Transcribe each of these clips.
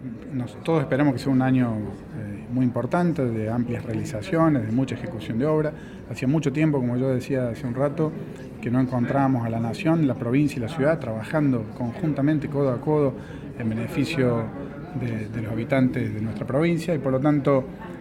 todos esperamos que sea un año muy importante, de amplias realizaciones, de mucha ejecución de obra. Hacía mucho tiempo, como yo decía hace un rato, que no encontrábamos a la nación, la provincia y la ciudad trabajando conjuntamente, codo a codo, en beneficio de los habitantes de nuestra provincia, y por lo tanto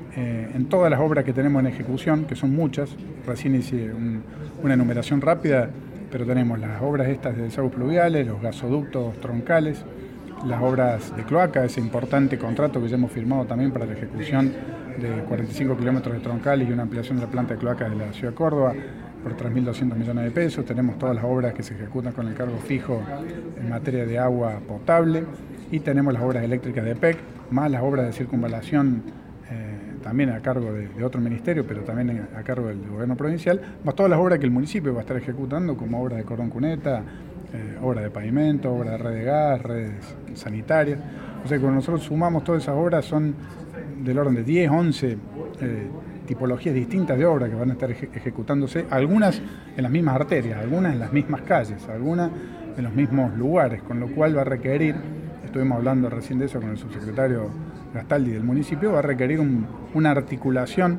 en todas las obras que tenemos en ejecución, que son muchas, recién hice una enumeración rápida, pero tenemos las obras estas de desagües pluviales, los gasoductos troncales, las obras de cloaca, ese importante contrato que ya hemos firmado también para la ejecución de 45 kilómetros de troncales y una ampliación de la planta de cloacas de la ciudad de Córdoba por 3.200 millones de pesos. Tenemos todas las obras que se ejecutan con el cargo fijo en materia de agua potable, y tenemos las obras eléctricas de PEC, más las obras de circunvalación también a cargo de otro ministerio, pero también a cargo del gobierno provincial, más todas las obras que el municipio va a estar ejecutando, como obras de cordón cuneta, obras de pavimento, obras de red de gas, redes sanitarias. O sea que cuando nosotros sumamos todas esas obras son del orden de 10, 11 tipologías distintas de obras que van a estar ejecutándose, algunas en las mismas arterias, algunas en las mismas calles, algunas en los mismos lugares, con lo cual va a requerir, estuvimos hablando recién de eso con el subsecretario Gastaldi del municipio, va a requerir una articulación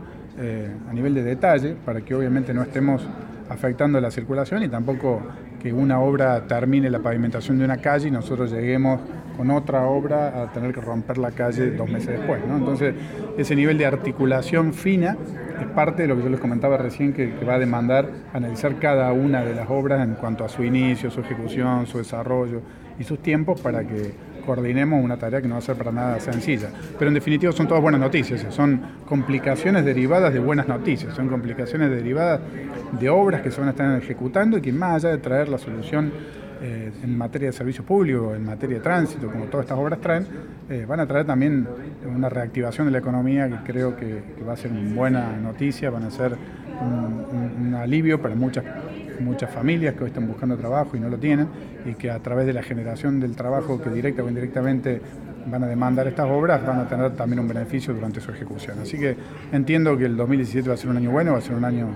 a nivel de detalle para que obviamente no estemos afectando la circulación y tampoco que una obra termine la pavimentación de una calle y nosotros lleguemos con otra obra a tener que romper la calle 2 meses después, ¿no? Entonces, ese nivel de articulación fina es parte de lo que yo les comentaba recién, que va a demandar analizar cada una de las obras en cuanto a su inicio, su ejecución, su desarrollo y sus tiempos para que coordinemos una tarea que no va a ser para nada sencilla. Pero en definitiva son todas buenas noticias, son complicaciones derivadas de buenas noticias, son complicaciones derivadas de obras que se van a estar ejecutando y que más allá de traer la solución en materia de servicios públicos, en materia de tránsito, como todas estas obras traen, van a traer también una reactivación de la economía que creo que va a ser una buena noticia, van a ser un alivio para muchas familias que hoy están buscando trabajo y no lo tienen, y que a través de la generación del trabajo que directa o indirectamente van a demandar estas obras, van a tener también un beneficio durante su ejecución. Así que entiendo que el 2017 va a ser un año bueno, va a ser un año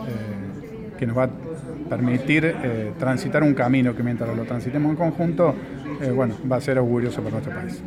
que nos va a permitir transitar un camino que mientras lo transitemos en conjunto, va a ser augurioso para nuestro país.